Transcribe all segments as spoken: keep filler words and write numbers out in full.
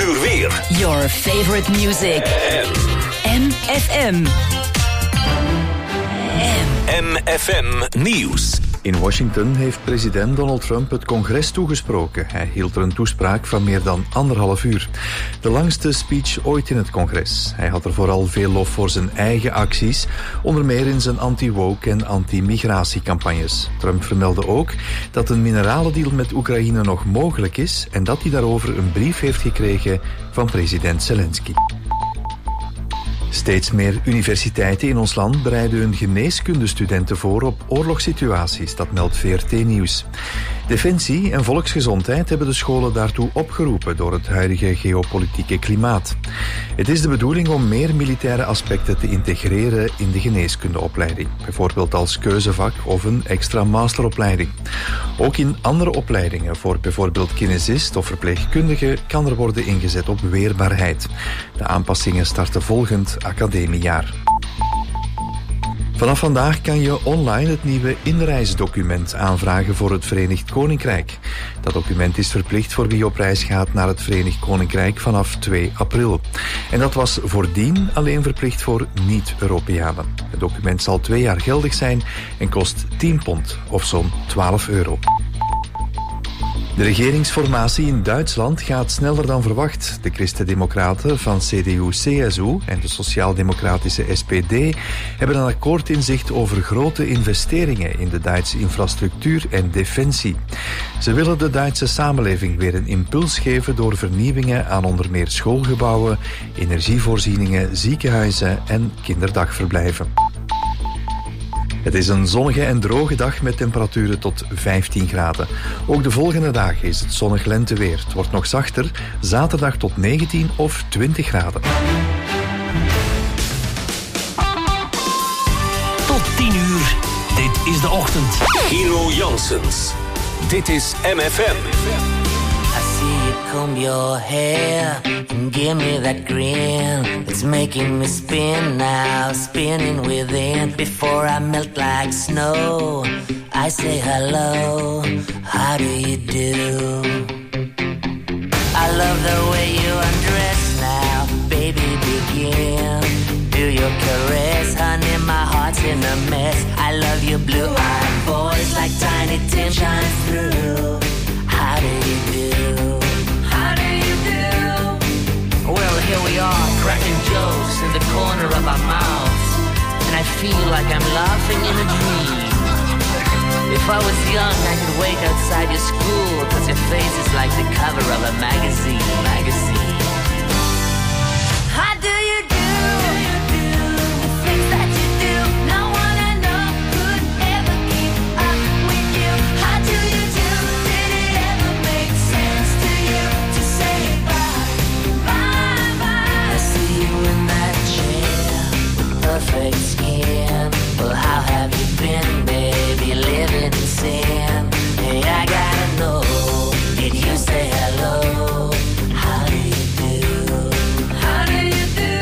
uur weer. Your favorite music. M F M. M F M Nieuws. In Washington heeft president Donald Trump het congres toegesproken. Hij hield er een toespraak van meer dan anderhalf uur. De langste speech ooit in het congres. Hij had er vooral veel lof voor zijn eigen acties, onder meer in zijn anti-woke en anti-migratiecampagnes. Trump vermeldde ook dat een mineralendeal met Oekraïne nog mogelijk is en dat hij daarover een brief heeft gekregen van president Zelensky. Steeds meer universiteiten in ons land bereiden hun geneeskundestudenten voor op oorlogssituaties, dat meldt V R T Nieuws. Defensie en volksgezondheid hebben de scholen daartoe opgeroepen door het huidige geopolitieke klimaat. Het is de bedoeling om meer militaire aspecten te integreren in de geneeskundeopleiding, bijvoorbeeld als keuzevak of een extra masteropleiding. Ook in andere opleidingen, voor bijvoorbeeld kinesist of verpleegkundige, kan er worden ingezet op weerbaarheid. De aanpassingen starten volgend academiejaar. Vanaf vandaag kan je online het nieuwe inreisdocument aanvragen voor het Verenigd Koninkrijk. Dat document is verplicht voor wie op reis gaat naar het Verenigd Koninkrijk vanaf twee april. En dat was voordien alleen verplicht voor niet-Europeanen. Het document zal twee jaar geldig zijn en kost tien pond of zo'n twaalf euro. De regeringsformatie in Duitsland gaat sneller dan verwacht. De Christen-Democraten van C D U C S U en de Sociaal-Democratische S P D hebben een akkoord in zicht over grote investeringen in de Duitse infrastructuur en defensie. Ze willen de Duitse samenleving weer een impuls geven door vernieuwingen aan onder meer schoolgebouwen, energievoorzieningen, ziekenhuizen en kinderdagverblijven. Het is een zonnige en droge dag met temperaturen tot vijftien graden. Ook de volgende dagen is het zonnig lenteweer. Het wordt nog zachter, zaterdag tot negentien of twintig graden. Tot tien uur, dit is de ochtend. Hero Janssens, dit is M F M. I see you comb your hair and give me that grin. It's making me spin now, spinning within. Before I melt like snow, I say hello, how do you do? I love the way you undress now, baby begin. Do your caress, honey, my heart's in a mess. I love your blue-eyed voice like Tiny Tim shines through. How do you do? How do you do? Well, here we are, cracking jokes in the corner of our mouths, and I feel like I'm laughing in a dream. If I was young, I could wait outside your school, cause your face is like the cover of a magazine, magazine. How do you do? The things that you do, no one I know could ever keep up with you. How do you do? Did it ever make sense to you to say bye, bye, bye? I see you in that chair with perfect skin. Well, how have you been, baby, living in sin? Hey, I gotta know, did you say hello? How do you do? How do you do?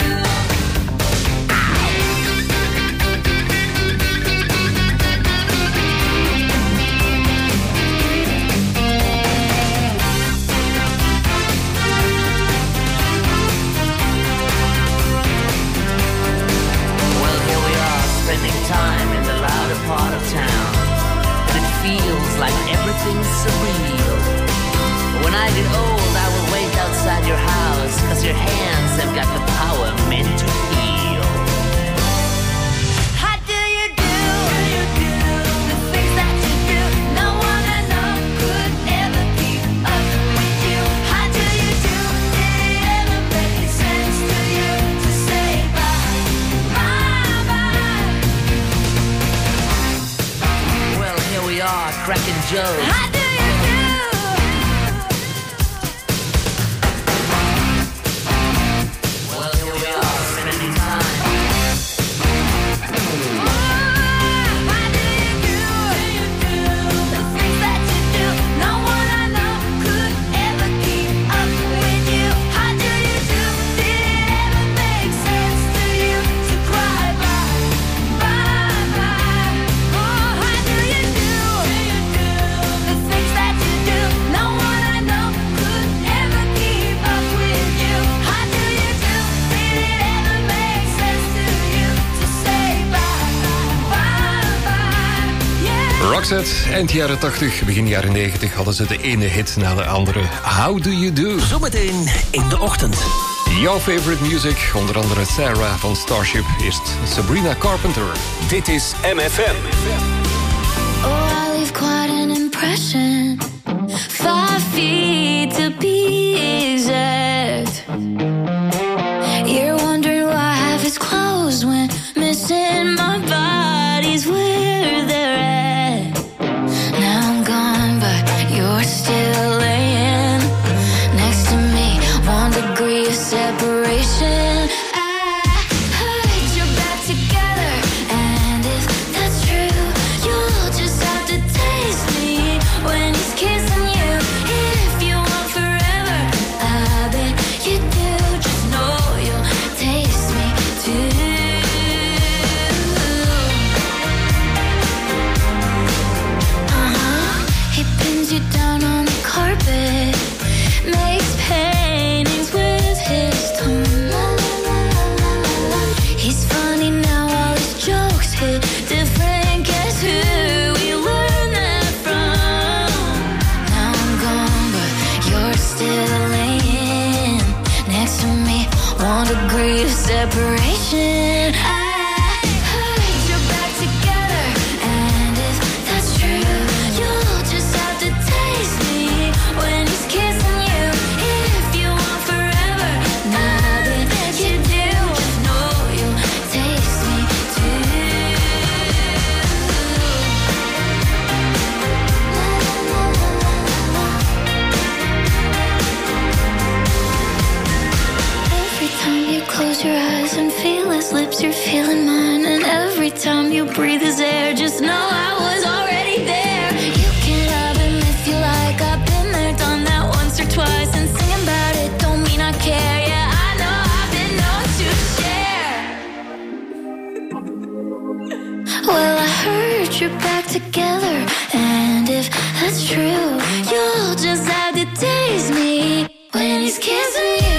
Well, here we are, spending time in the louder part of town, and it feels like everything's surreal. When I get old, I will wait outside your house, cause your hands have got the power meant to heal. How do you do? The things that you do, no one I know could ever keep up with you. How do you do? Did it ever make sense to you to say bye, bye, bye? Well, here we are, cracking jokes. How do you do? Well, here we are, spending time. Oh, how do you do? The things that you do, no one I know could ever keep up with you. How do you do? Did it ever make sense to you to cry bye, bye, bye? Oh, how do you do? The things Roxette, eind jaren tachtig, begin jaren negentig hadden ze de ene hit na de andere. How Do You Do? Zometeen in de ochtend. Jouw favorite music, onder andere Sarah van Starship, eerst Sabrina Carpenter. Dit is M F M. Oh, I leave quite an impression. Five feet to be exact. You're wondering why half is closed when missing my body's where they're at. Now I'm gone, but you're still laying next to me. One degree of separation. Separation. I heard you're back together, and if that's true, you'll just have to taste me when he's kissing you. If you want forever, now that you do, just know you'll taste me too. Every time you close your eyes and feel his lips, you're feeling mine. And every time you breathe his air, just know I was already there. You can love him if you like. I've been there, done that once or twice. And singing about it don't mean I care. Yeah, I know I've been known to share. Well, I heard you're back together, and if that's true, you'll just have to taste me when he's kissing you.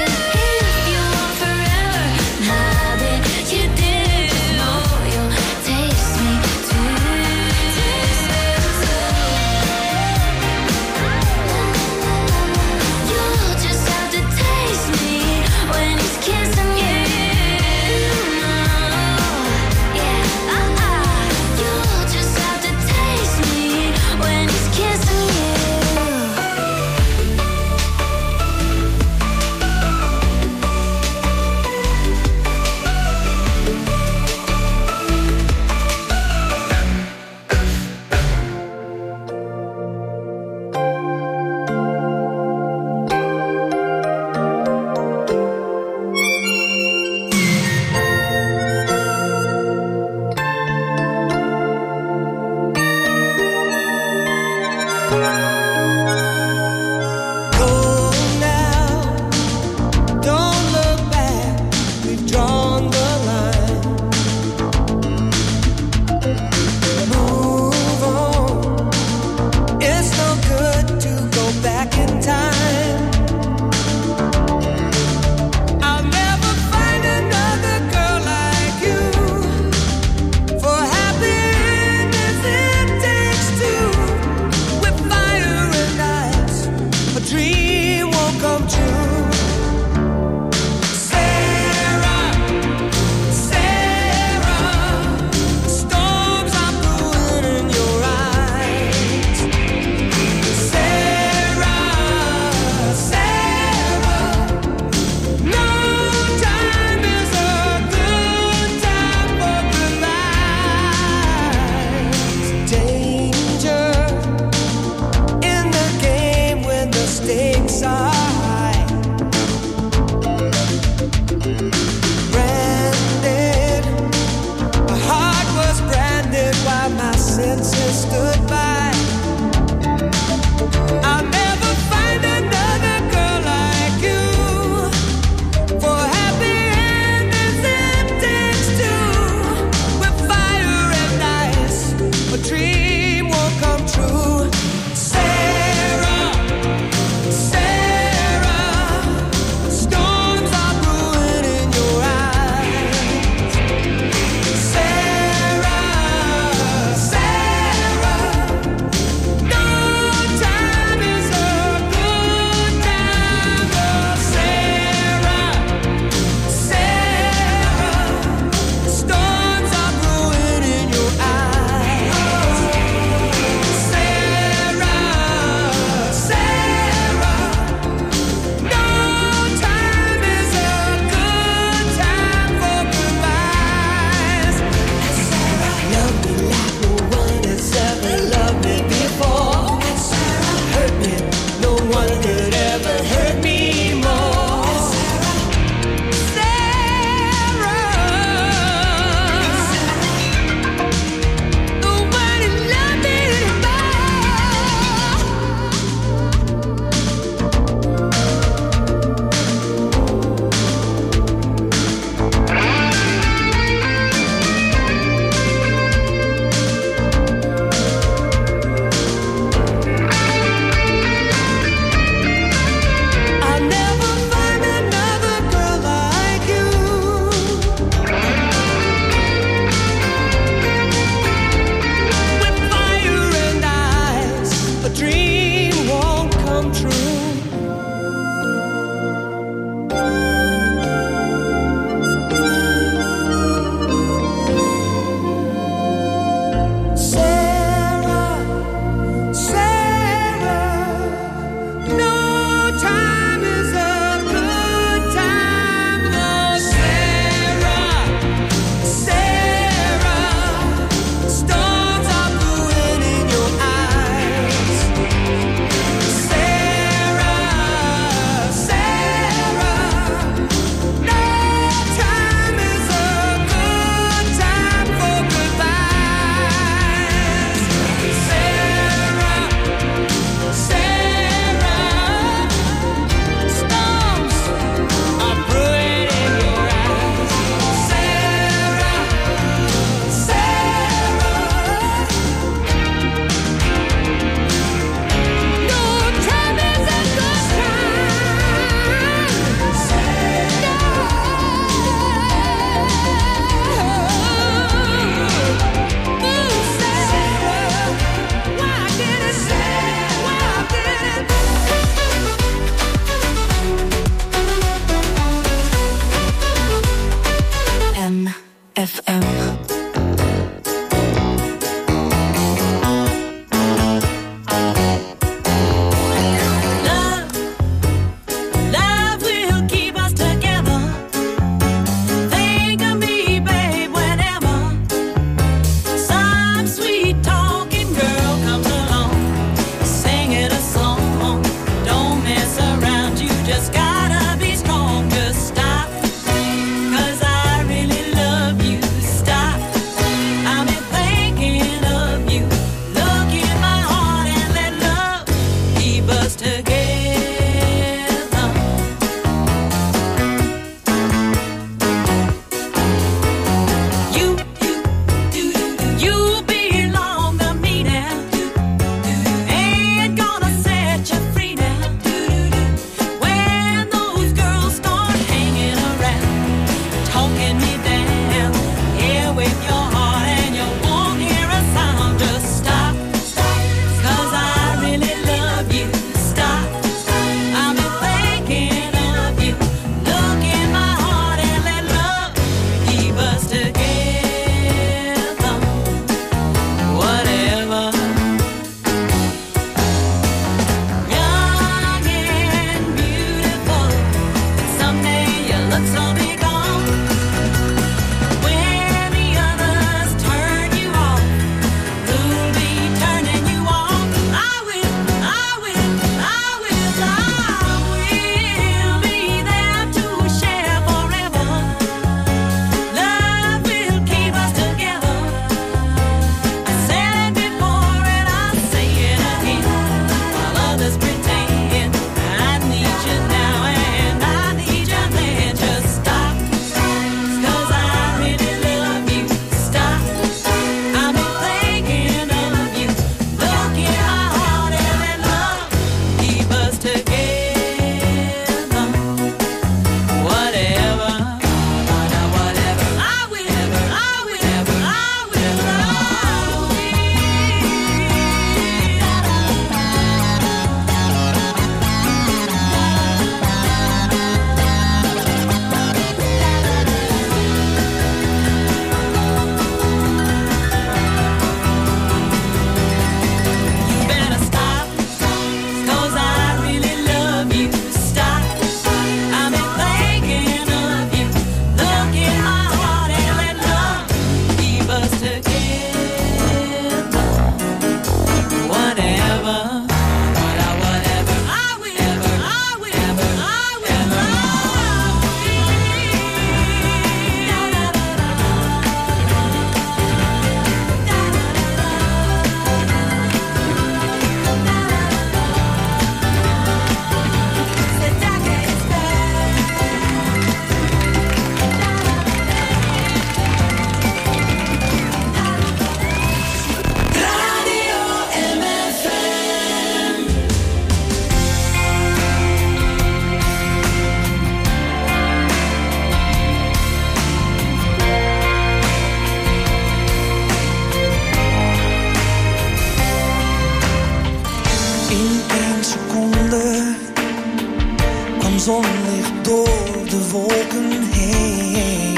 zon ligt door de wolken heen.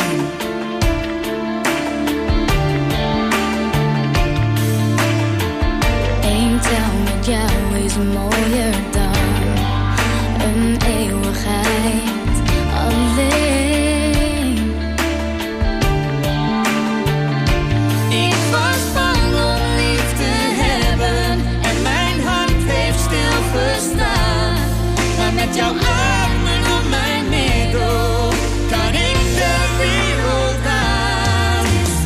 Eén tel met jou is mooier dan een eeuwigheid alleen. Ik was bang om lief te hebben en mijn hart heeft stilgestaan. Maar met jouw armen om mijn middel kan ik de wereld aan.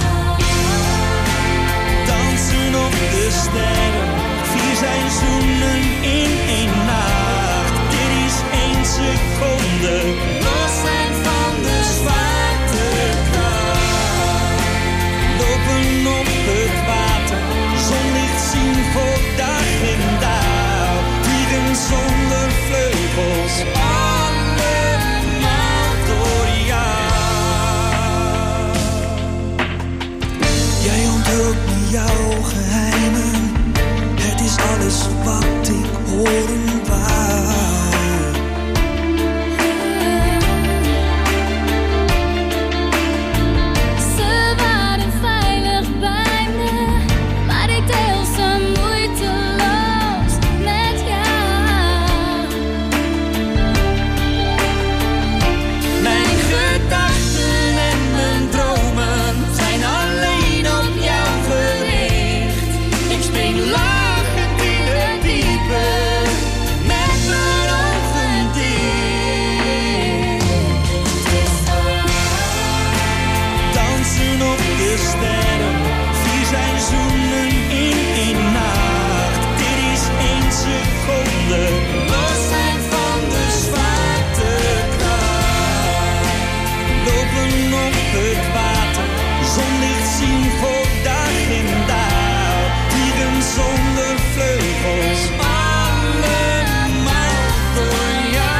Dansen op de sterren, vier seizoenen in één nacht. Dit is één seconde, Los zijn van de zwaartekracht. lopen op het water, zonlicht zien voor dag en dauw. Vliegen zonder vleugels, allemaal door jou. Jij onthult me jouw geheimen, het is alles wat ik horen wou. Ze waren veilig bij me, maar ik deel ze moeiteloos met jou. Mijn gedachten en mijn dromen zijn alleen op jou gericht. Ik spring lachend in het diepe, met mijn ogen dicht. Dansen op de sterren, vier seizoenen in één nacht. Dit is één seconde, Los zijn van de zwaartekracht. lopen op het water, zonlicht zien voor dag en dauw. Vliegen zonder vleugels, allemaal door jou.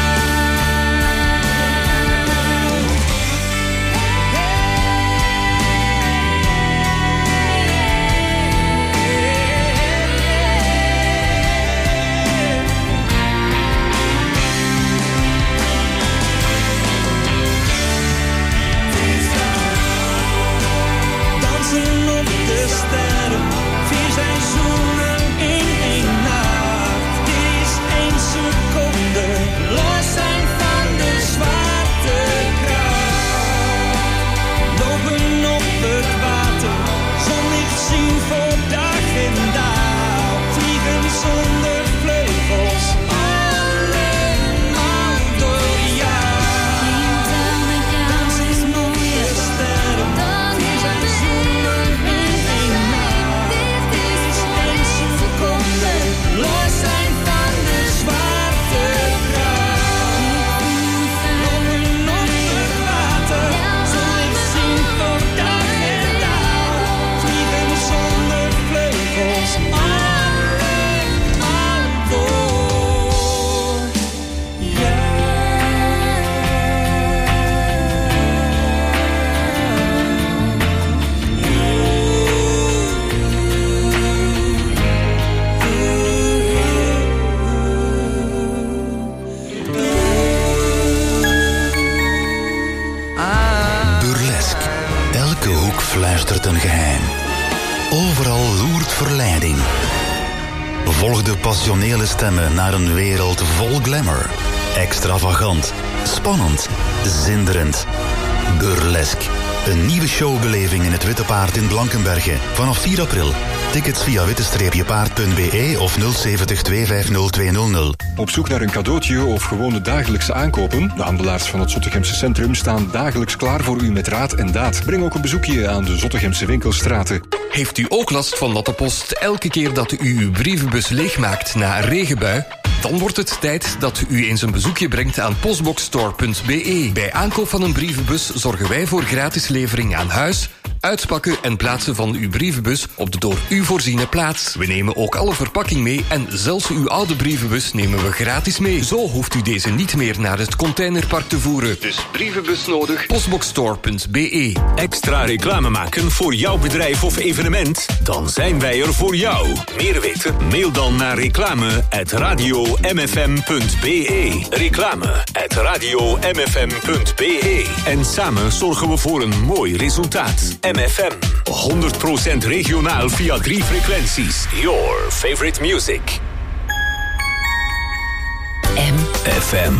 Dansen op de sterren, vier seizoenen in één nacht. Dit is één seconde, Los zijn van de zwaartekracht. lopen op het water, zonlicht zien voor dag en dauw. Vliegen zonder vleugels, allemaal door jou. Eén tel met jou is mooier Sterren, dan vier een seizoenen in één nacht. Dit is voor één seconde. Los zijn van de zwaartekracht. Lopen op het water, zonlicht zien voor dag en dauw. Vliegen zonder vleugels, allemaal door jou. Burlesk. Elke hoek fluistert een geheim. Overal loert verleiding. Volg de passionele stemmen naar een wereld vol glamour. Extravagant, spannend, zinderend. Burlesk. Een nieuwe showbeleving in het Witte Paard in Blankenberge. Vanaf vier april. Tickets via witte paard punt b e of nul zeven nul twee vijf nul twee nul nul. Op zoek naar een cadeautje of gewone dagelijkse aankopen? De handelaars van het Zottegemse Centrum staan dagelijks klaar voor u met raad en daad. Breng ook een bezoekje aan de Zottegemse winkelstraten. Heeft u ook last van natte post elke keer dat u uw brievenbus leegmaakt na een regenbui? Dan wordt het tijd dat u eens een bezoekje brengt aan postboxstore punt b e. Bij aankoop van een brievenbus zorgen wij voor gratis levering aan huis, Uitpakken en plaatsen van uw brievenbus op de door u voorziene plaats. We nemen ook alle verpakking mee en zelfs uw oude brievenbus nemen we gratis mee. Zo hoeft u deze niet meer naar het containerpark te voeren. Dus brievenbus nodig, postboxstore punt b e. Extra reclame maken voor jouw bedrijf of evenement? Dan zijn wij er voor jou. Meer weten? Mail dan naar reclame at radio m f m punt b e. Reclame at radio m f m punt b e. En samen zorgen we voor een mooi resultaat. M F M, honderd procent regionaal via drie frequenties. Your favorite music. M F M.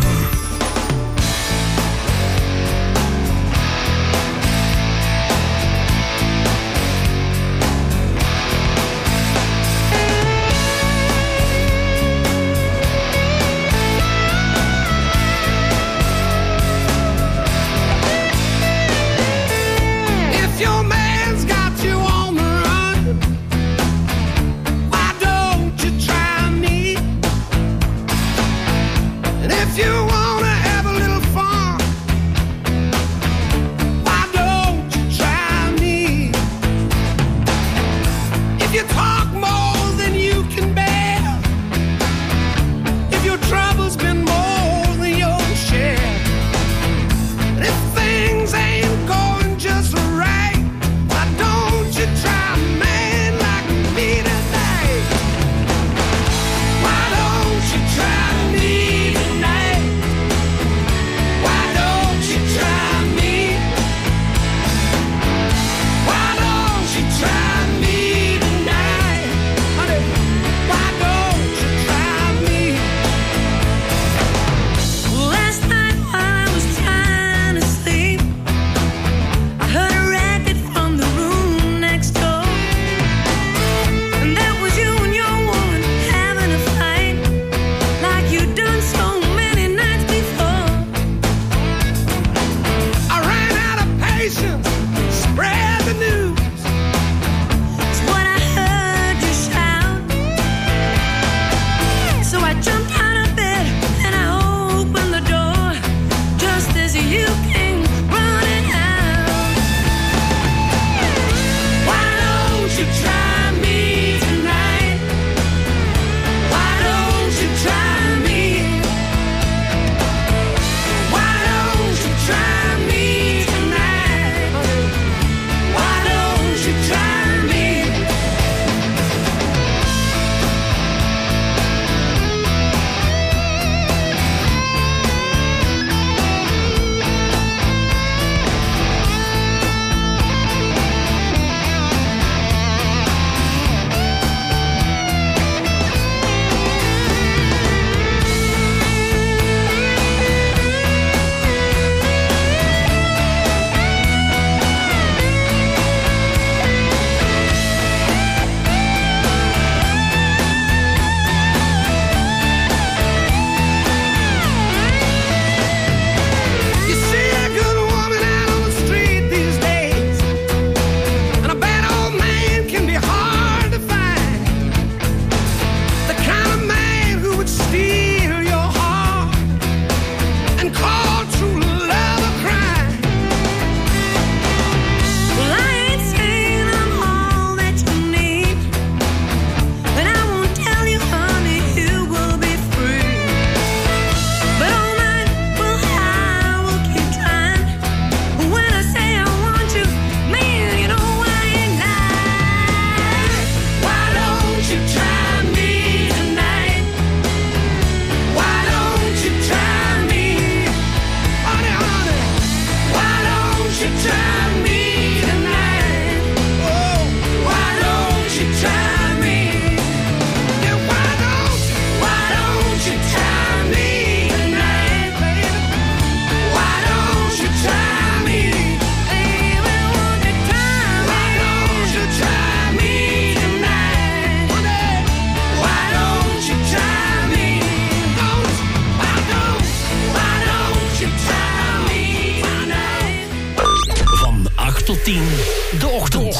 tien, de ochtend.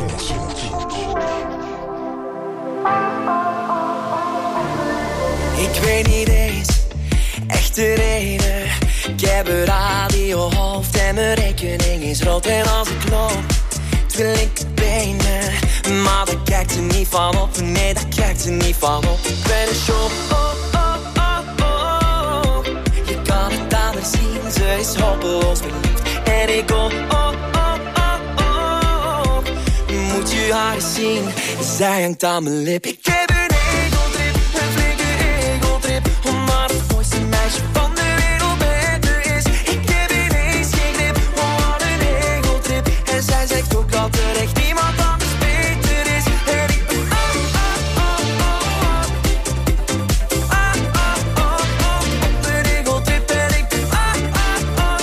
Ik weet niet eens echt de reden. Ik heb een radiohoofd en mijn rekening is rood. En als ik loop, je linkerbenen. Maar daar kijkt ze niet van op, nee, daar kijkt ze niet van op. Ik ben een show, oh, oh, oh, oh. Je kan het aan haar zien, ze is hopeloos verliefd. En ik oh, oh, oh, oh, oh. Moet je haar eens zien, zij hangt aan mijn lip. Ik heb een egeltrip, een flinke egeltrip. Omdat het mooiste meisje van de wereld beter is. Ik heb ineens geen grip, oh wat een egeltrip. En zij zegt ook dat er echt niemand anders beter is. En ik ben ah, ah, ah, ah, ah, ah, ah, ah, op een egeltrip. En ik ben ah, ah, ah,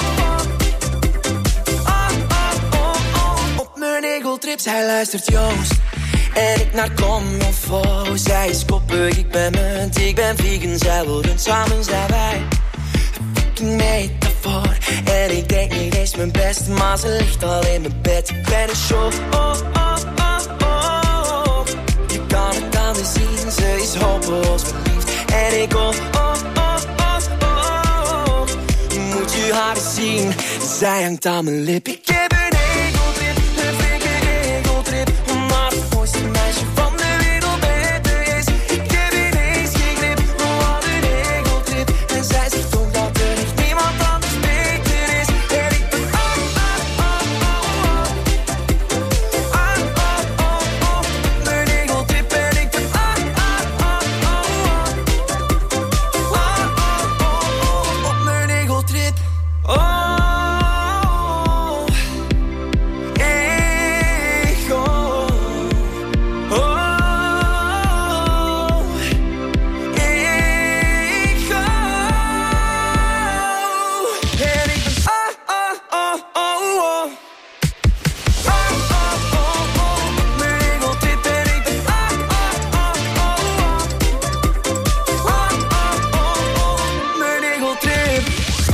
ah, ah, ah, ah, op mijn egeltrip. Zij luistert Joost en ik naar Commonfo. Zij is koppig, ik ben munt, ik ben vegan. Zij worden samen zijn wij fucking metafoor. En ik denk niet eens mijn best, maar ze ligt al in mijn bed. Ik ben een show, oh, oh, oh, oh. Je kan het aan haar zien, ze is hopeloos verliefd. En ik oh, oh, oh, oh, oh. Moet je haar eens zien, zij hangt aan mijn lip. Ik heb een egeltrip, een flinke egeltrip. Omdat het mooiste meisje van de wereld beter is. Ik heb ineens geen grip, oh wat een egeltrip. En zij zegt ook dat er echt niemand anders beter is. En ik ben ah, ah, ah, ah, ah, ah, ah, ah, mijn egeltrip. En ik ben ah, ah, ah, ah, ah, ah, ah, op mijn egeltrip. Oh, ego. Oh, ego. En ik ben ah, ah, ah, ah, oh. Ah, ah, oh, oh, op mijn egeltrip. En ik ben ah, ah, ah, ah, oh. Ah, ah, oh, oh, op mijn egeltrip.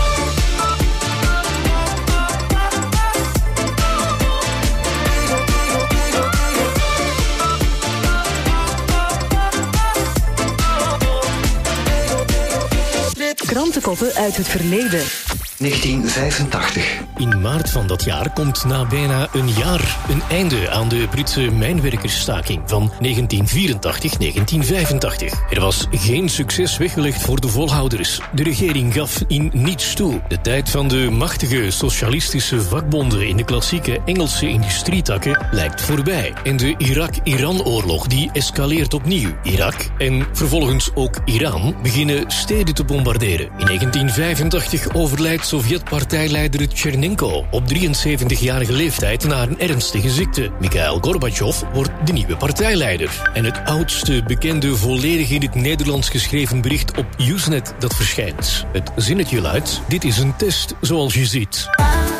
Krantenkoppen uit het verleden. negentien vijfentachtig. In maart van dat jaar komt na bijna een jaar een einde aan de Britse mijnwerkersstaking van negentien vierentachtig tot negentien vijfentachtig. Er was geen succes weggelegd voor de volhouders. De regering gaf in niets toe. De tijd van de machtige socialistische vakbonden in de klassieke Engelse industrietakken lijkt voorbij. En de Irak-Iran-oorlog die escaleert opnieuw. Irak en vervolgens ook Iran beginnen steden te bombarderen. In negentien vijfentachtig overlijdt Sovjet-partijleider Tchernenko op drieënzeventigjarige leeftijd na een ernstige ziekte. Mikhail Gorbachev wordt de nieuwe partijleider. En het oudste bekende volledig in het Nederlands geschreven bericht op Usenet dat verschijnt. Het zinnetje luidt: dit is een test zoals je ziet.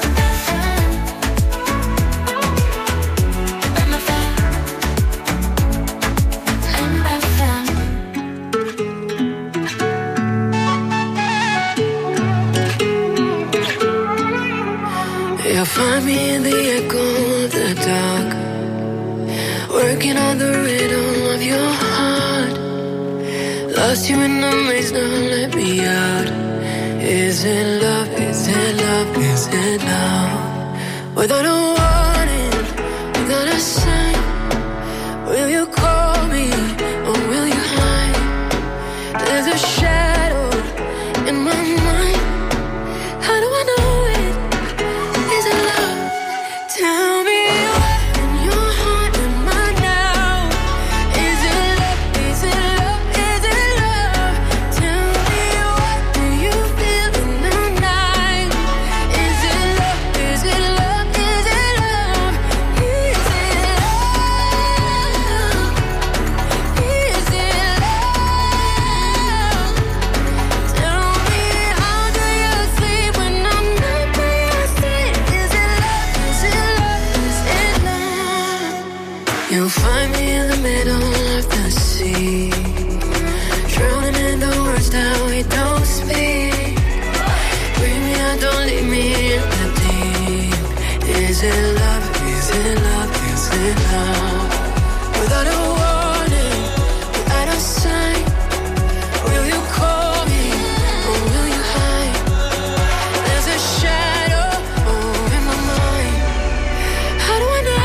You'll find me in the echo of the dark, working on the rhythm of your heart. Lost you in the maze, now let me out. Is it love, is it love, is it love? Without a warning, without a sign, will you call me or will you hide? There's a shadow in my mind. How do I know it? Is it love? Tell me what in your heart am I now? Is it love? Is it love? Is it love? Tell me what do you feel in the night? Is it love? Is it love? Is it love? Is it love? Is it love? Tell me how do you sleep when I'm not by your side? Is it love? Is it love? Is it love? You'll find me in the middle of the sea, drowning in the words that we don't speak. Bring me out, don't leave me in the deep. Is it love? Is it love? Is it love? Without a warning, without a sign, will you call me or will you hide? There's a shadow oh, in my mind. How do I know?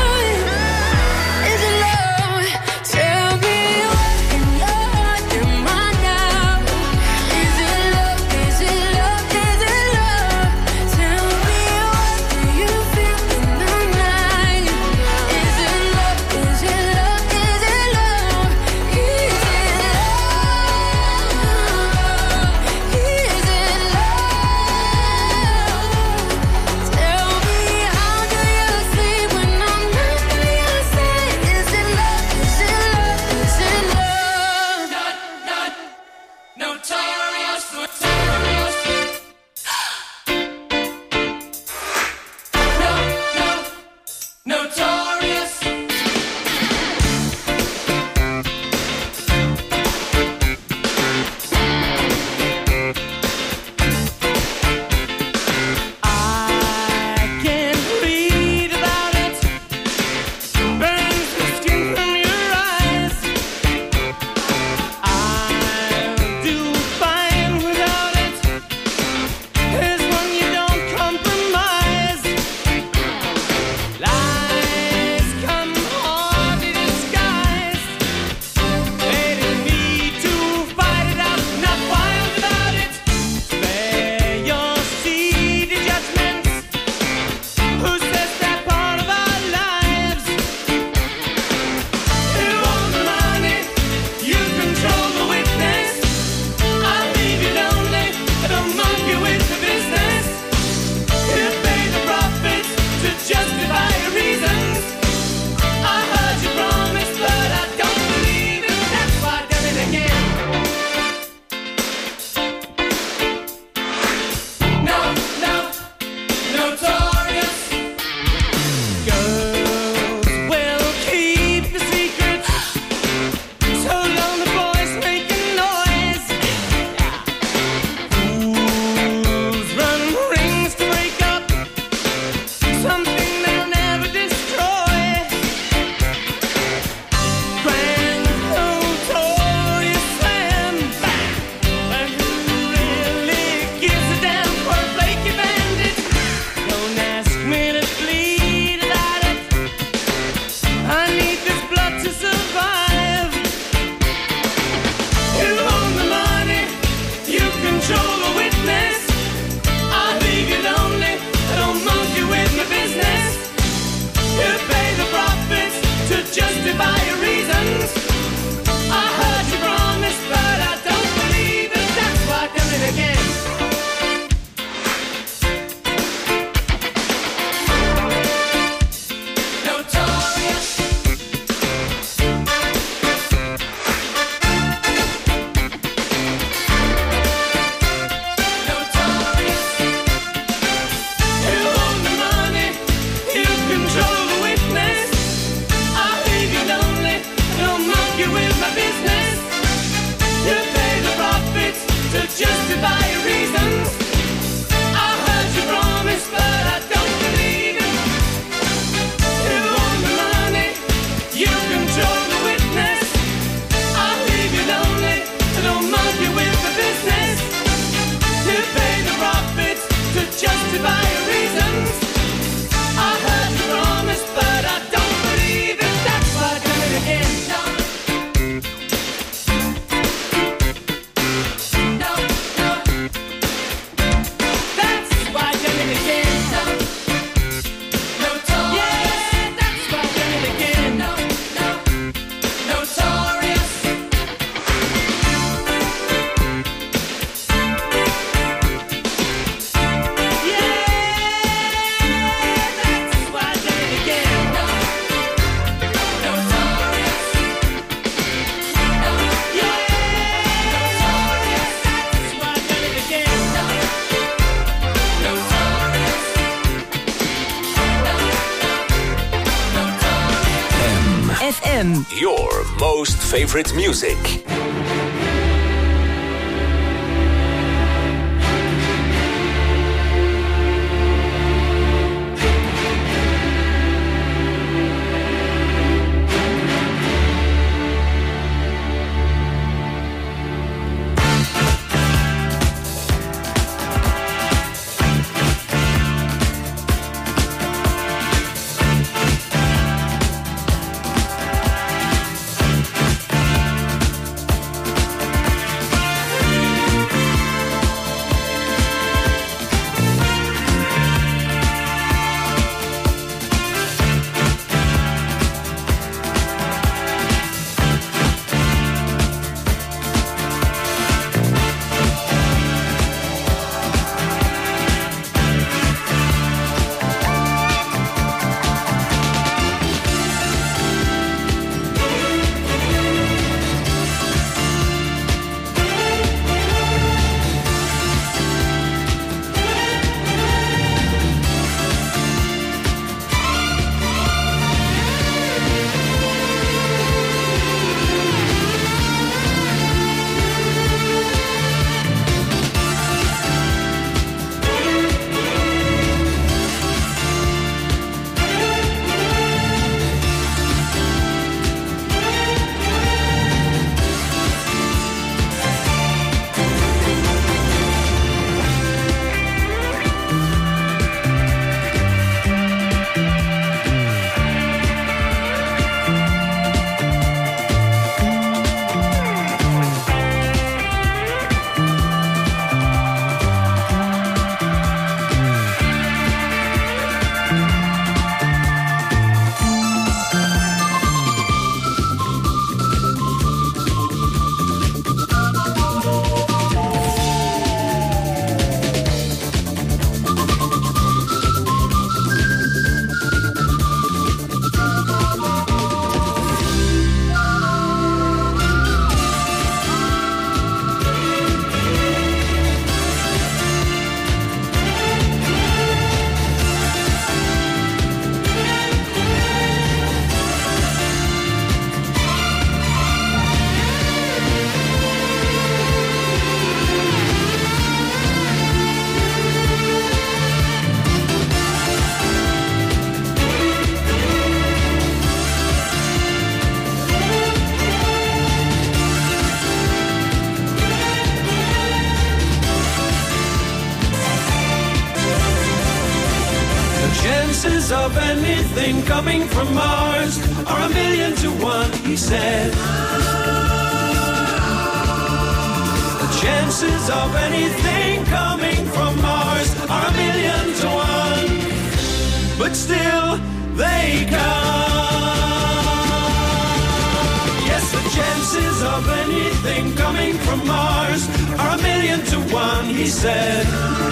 M. Your most favorite music. Of anything coming from Mars are a million to one, he said. The chances of anything coming from Mars are a million to one, but still they come. Yes, the chances of anything coming from Mars are a million to one, he said.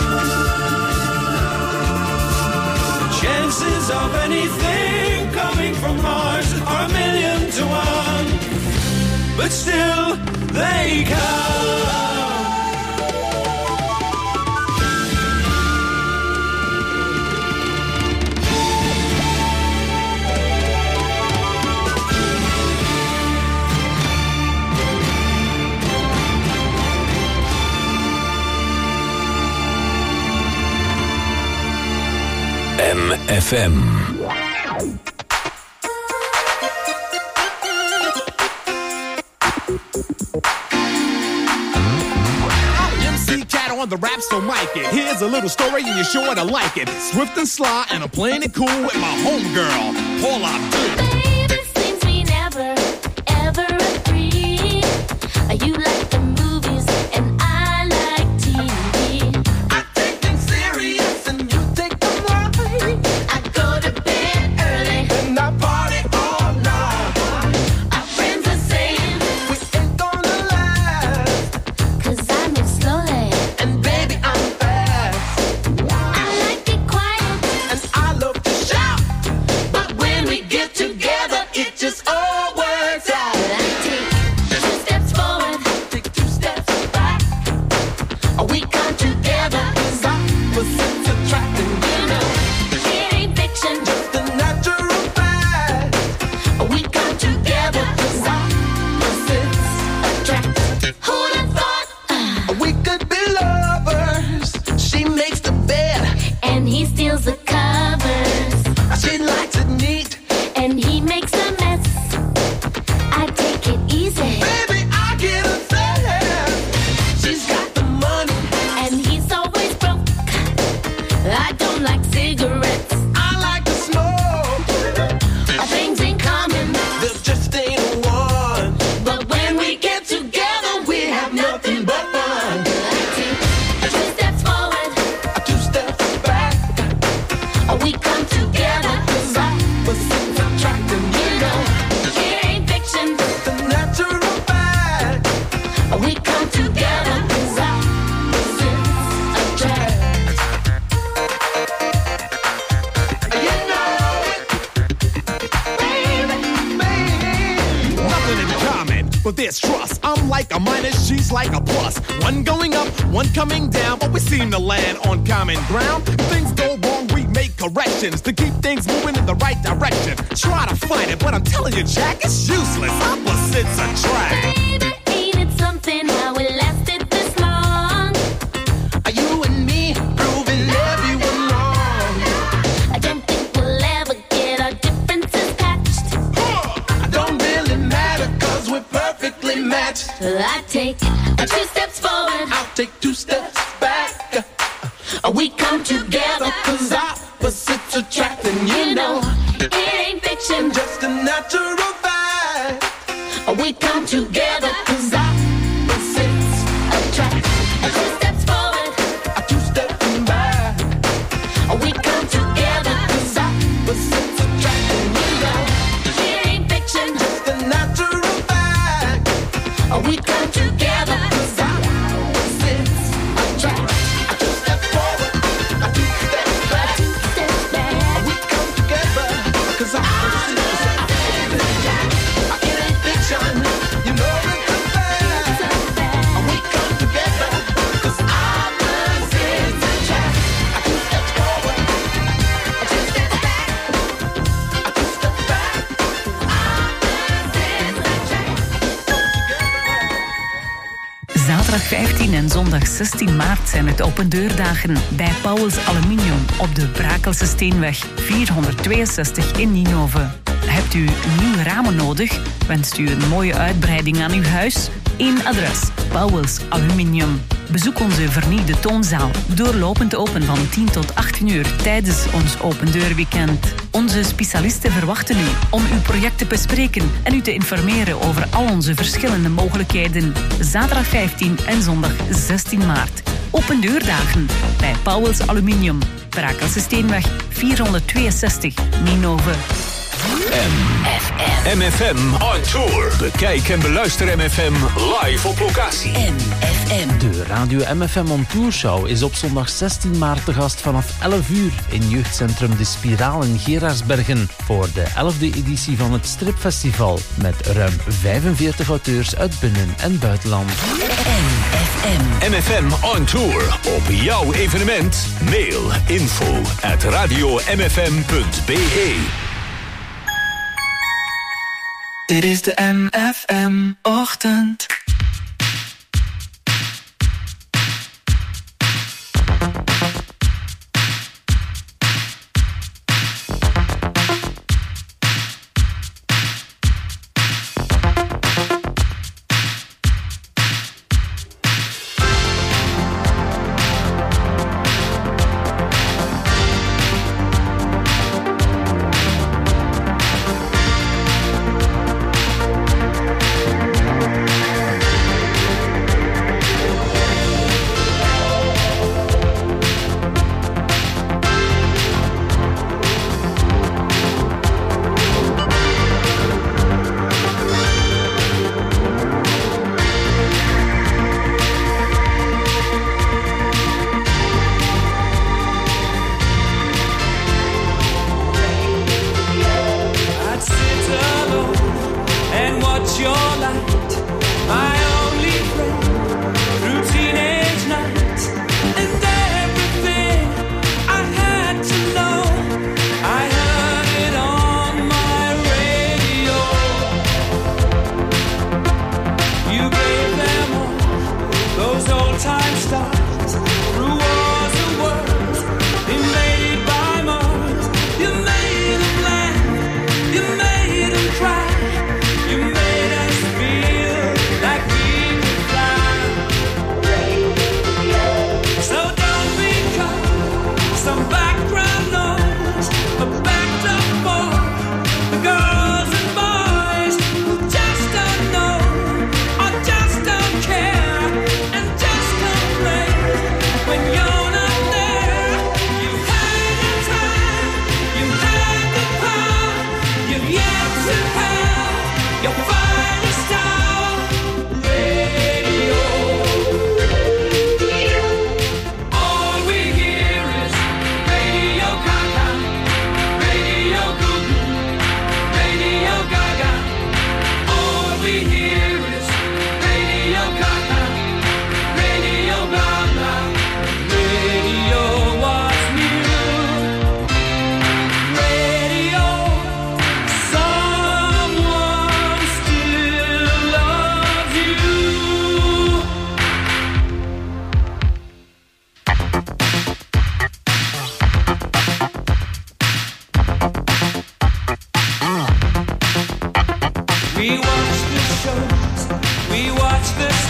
Chances of anything coming from Mars are a million to one, but still they come. M F M. On the rap, so mic it. Here's a little story and you're sure to like it. Swift and sly and I'm playing it cool with my homegirl, Paula Abdul. Baby, seems we never, ever agree. You like the movies and I like T V. I take things serious and you take them light. I go to bed early and I party all night. Our friends are saying we ain't gonna last, cause I move slowly. and baby I'm fast. I like it quiet And I love to shout, but when we get together says she's like a plus. One going up, one coming down, but we seem to land on common ground. If things go wrong, we make corrections to keep things moving in the right direction. Try to fight it, but I'm telling you, Jack, it's useless. Opposites attract. Baby, ain't it something how it lasted this long? Are you and me proving everyone wrong? I don't think we'll ever get our differences patched. I don't really matter, cause we're perfectly matched. I take two steps forward, I'll take two steps back. we come together, Cause opposites attract, and you know, it ain't fiction. just a natural fact. We come together, cause opposites attract. Two steps forward, Two steps back. we come together, cause Opposites attract, and you know, it ain't fiction. just a natural fact. We come together, Cause opposites attract. Two steps forward, two steps back. two steps back. We come together, cause opposites attract. It ain't fiction, you know it's a fact. We come together, cause opposites attract. Two steps forward, two steps back. Two steps back. Zaterdag vijftien en zondag zestien maart zijn het opendeurdagen bij Pauwels Aluminium op de Brakelse Steenweg vierhonderdtweeënzestig in Ninove. Hebt u nieuwe ramen nodig? Wenst u een mooie uitbreiding aan uw huis? Eén adres, Pauwels Aluminium. Bezoek onze vernieuwde toonzaal, doorlopend open van tien tot achttien uur tijdens ons opendeurweekend. Onze specialisten verwachten u om uw project te bespreken en u te informeren over al onze verschillende mogelijkheden. Zaterdag vijftien en zondag zestien maart. Opendeurdagen bij Pauwels Aluminium, Brakelse Steenweg vierhonderdtweeënzestig, Ninove. M F M on tour. Bekijk en beluister M F M live op locatie. M F M. De Radio M F M On Tour Show is op zondag zestien maart te gast vanaf elf uur in jeugdcentrum De Spiraal in Gerardsbergen voor de elfde editie van het Stripfestival met ruim vijfenveertig auteurs uit binnen- en buitenland. M F M. M F M on tour. Op jouw evenement. Mail info at radio m f m punt b e. Dit is de M F M-ochtend.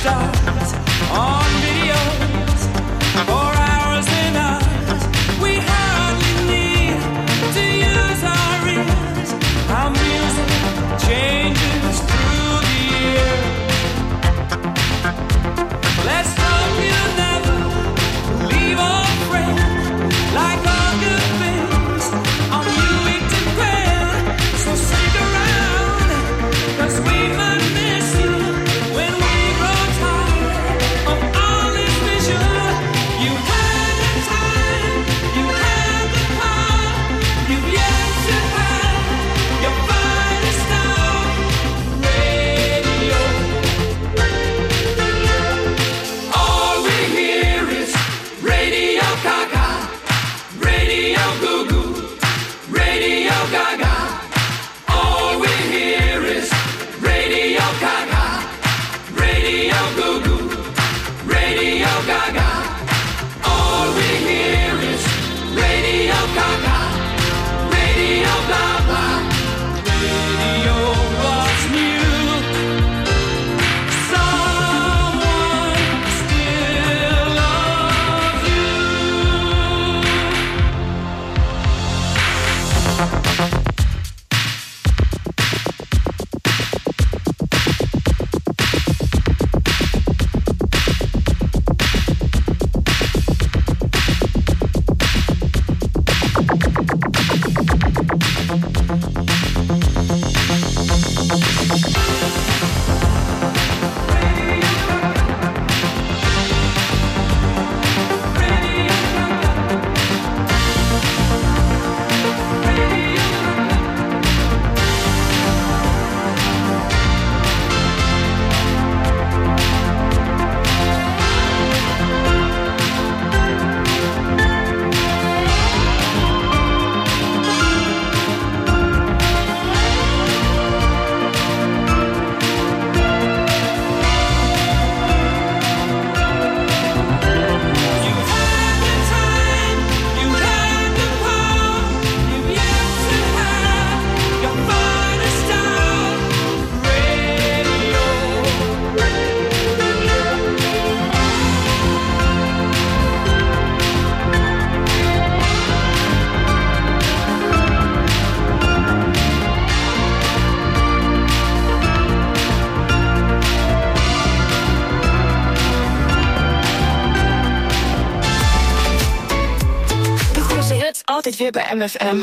stars on videos for hours and hours. We hardly need to use our ears. Our music changes through the year. Let's hope you never leave our friends like all good things on you to grand. So stick around, 'cause we might miss you when we grow tired of all this vision. You had the time, you had the power, you've yet to have your finest hour. Radio. All we hear is Radio Gaga, Radio Goo Goo, Radio Gaga. All we hear is Radio Gaga, Radio Goo Goo, Radio Gaga. All we hear is Radio Gaga, Radio blah blah. Radio was new. Someone still loves you. Altijd weer bij M F M.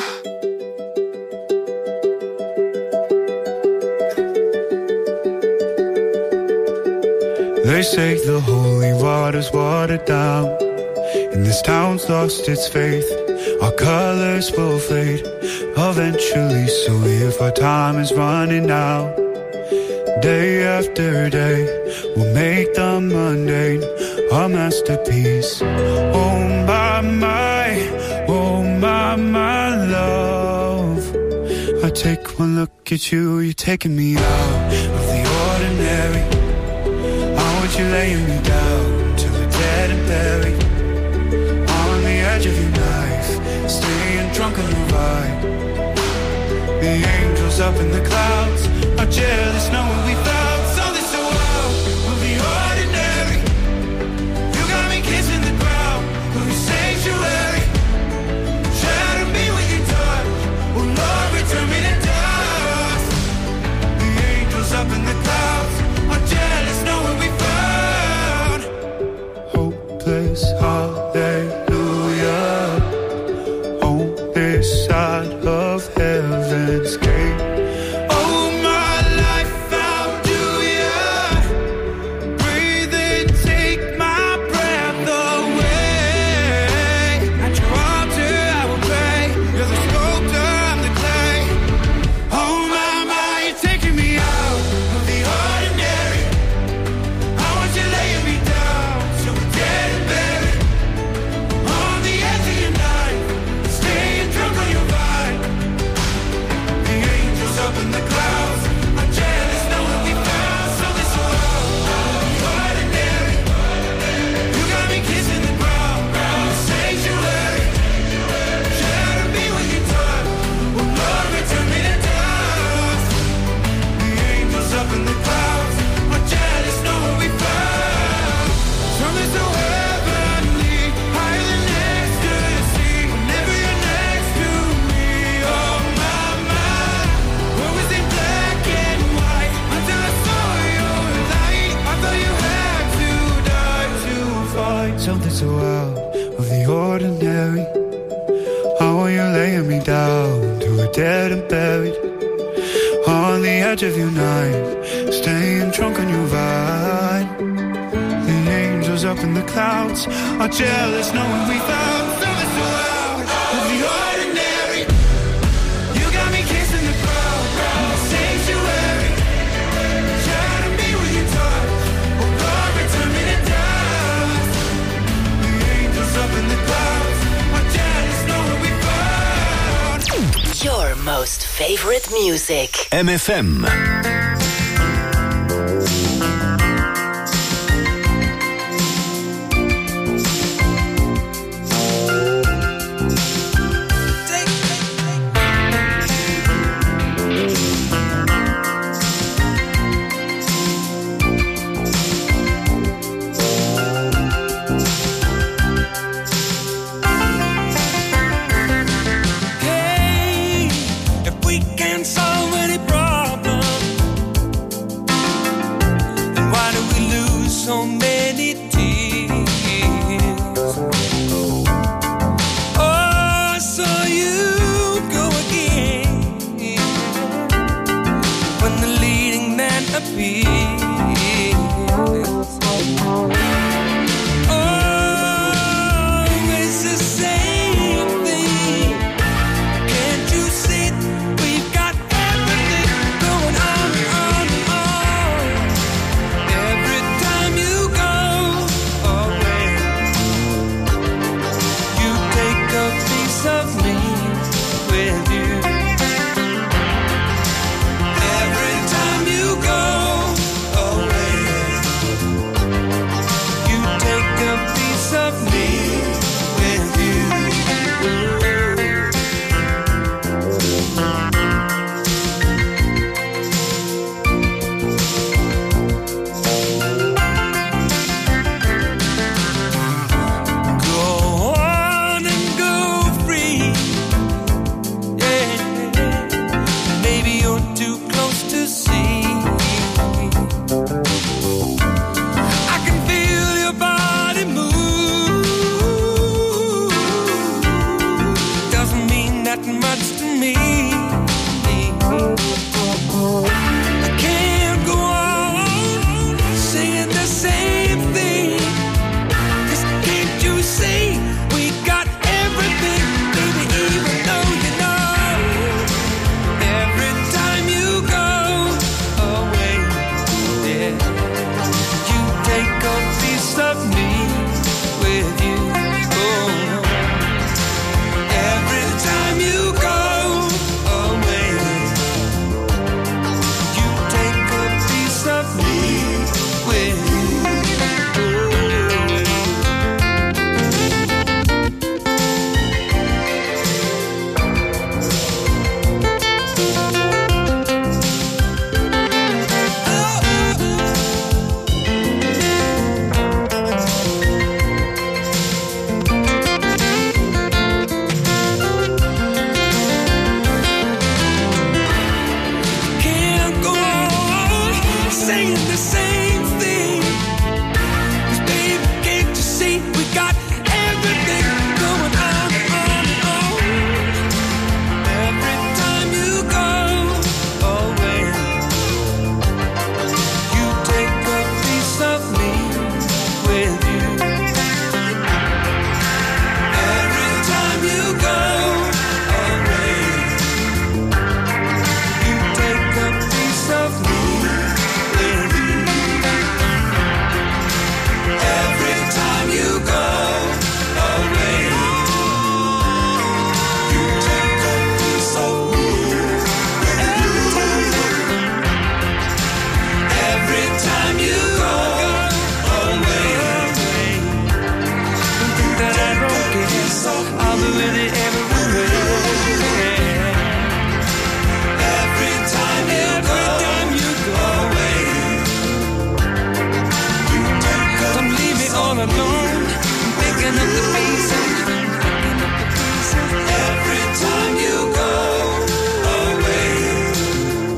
They say the holy water's watered down, and this town's lost its faith. Our colors will fade eventually, so if our time is running out, day after day, we'll make the mundane a masterpiece. Oh my, my, oh my, my love. I take one look at you, you're taking me out of the ordinary. I want you laying me down till we're dead and buried, on the edge of your knife, staying drunk on your vibe. The angels up in the clouds are jealous knowing we found something so wild. We'll be ordinary. You got me kissing the ground, we'll be sanctuary. Shadow me with your touch, oh Lord, return me to dust. The angels up in the clouds are jealous knowing we found hopeless hallelujah on this side of heaven's gate. Oh, my life found something so out of the ordinary. How are you laying me down to a dead and buried on the edge of your night, staying drunk on your vibe. The angels up in the clouds are jealous knowing we found something so out of the ordinary. You got me kissing the crowd, the sanctuary. Shadow me with your touch, oh Lord, return me to dust. The angels up in the clouds are jealous knowing we found your most favorite music. M F M.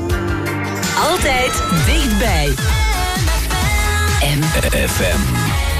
Altijd dichtbij. M F M.